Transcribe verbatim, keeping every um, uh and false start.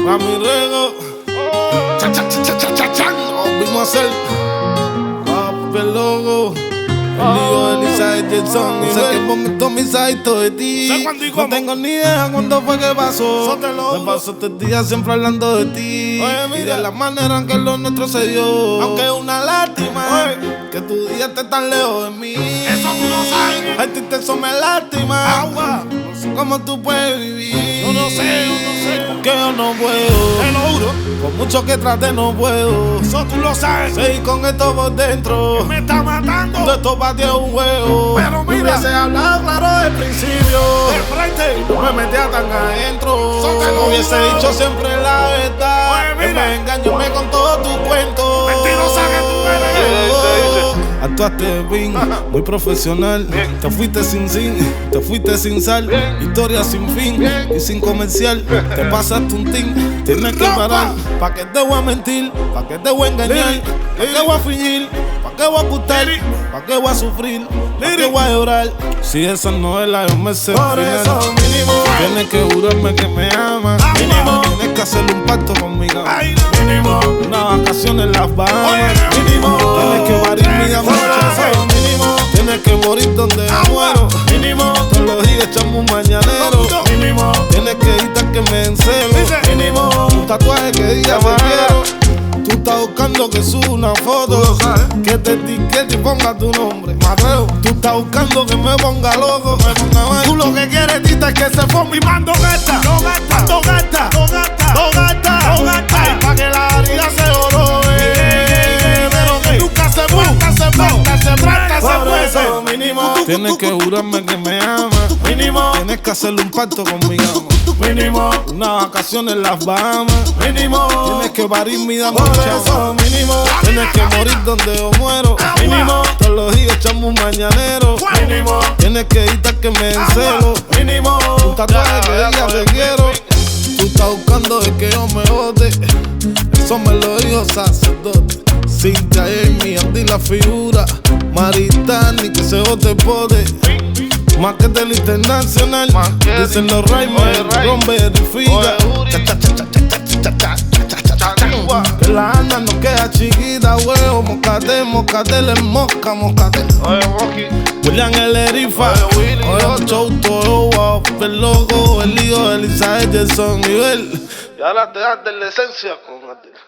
a mi rego. Cha, cha, cha, cha, cha, cha, cha. Nos vimos a hacer papel logo. El lío de Lisa y Jason. Y sé que momento mis aitos de ti. No tengo ni idea cuándo fue que pasó. Me paso este día siempre hablando de ti. Y de la manera en que lo nuestro se dio. Aunque es una lástima que tu día esté tan lejos de mí. Eso tú lo sabes. A ti te eso me lastima. Agua. No sé cómo tú puedes vivir. Yo no sé, yo no sé. Porque yo no puedo. Te lo juro. Por mucho que trate no puedo. Eso tú lo sabes. Seguir con esto por dentro. Me está matando. De esto para ti es un juego. Pero mira. Hubiese hablado claro del principio. De frente. No me metía tan adentro. Eso te lo Hubiese juro. dicho siempre la verdad. Oye, Que mira. me engañóme con todo tu cuento. Mentirosa que tú eres. Actuaste bien, muy profesional. Te fuiste sin sin, te fuiste sin sal. Historia sin fin y sin comercial. Te pasaste un team, tienes que parar. ¿Pa' qué te voy a mentir? ¿Pa' qué te voy a engañar? ¿Pa' qué voy a fingir? ¿Pa' qué voy a ocultar? ¿Pa' qué voy a sufrir? ¿Pa' qué voy a llorar? Si esa novela yo me sé. Por eso mínimo tienes que jurarme que me amas. Mínimo tienes que hacer un pacto conmigo. Ay, no. Mínimo una vacación en las Bahamas. Oye, Mínimo tienes que varir mi amor. Mínimo tienes que morir donde yo muero. Mínimo todos los días echamos un mañanero. Mínimo tienes que evitar que me encelo. Mínimo un tatuaje que diga te quiero. Tú estás buscando que suba una foto, que te etiquete y ponga tu nombre. Mateo, tú estás buscando que me ponga loco, me ponga mal. Tú lo que quieres, Tita, es que se forme y mando gata. No gata, no gata, no gata, no gata, no gata. Ay, pa' que la barriga se jorobe. Pero que nunca se muerta, se muerta, se muerta, se Por eso muerta. mínimo tienes que jurarme que me amas. Mínimo tienes que hacer un pacto conmigo. Mínimo una vacación en las Bahamas. Mínimo tienes que parir mi dama. Por eso mínimo tienes que morir donde yo muero. Mínimo todos los días echamos un mañanero. Mínimo tienes que evitar que me encelo. Mínimo un tatuaje que diga te quiero. Tú estás buscando de que yo me bote. Eso me lo dijo sacerdote. Cintia Amy, Andy la figura. Maritani que se bote pote. Más que del internacional. Dicen los Raymond, Romber y Figa. Que la anda no queda chiquita, huevo. Moscatel, moscatel es mosca, moscatel. William el Erifa. Oye, show todo wow. El logo, el hijo de Lisa y Jason y él. Y ahora te das de la esencia con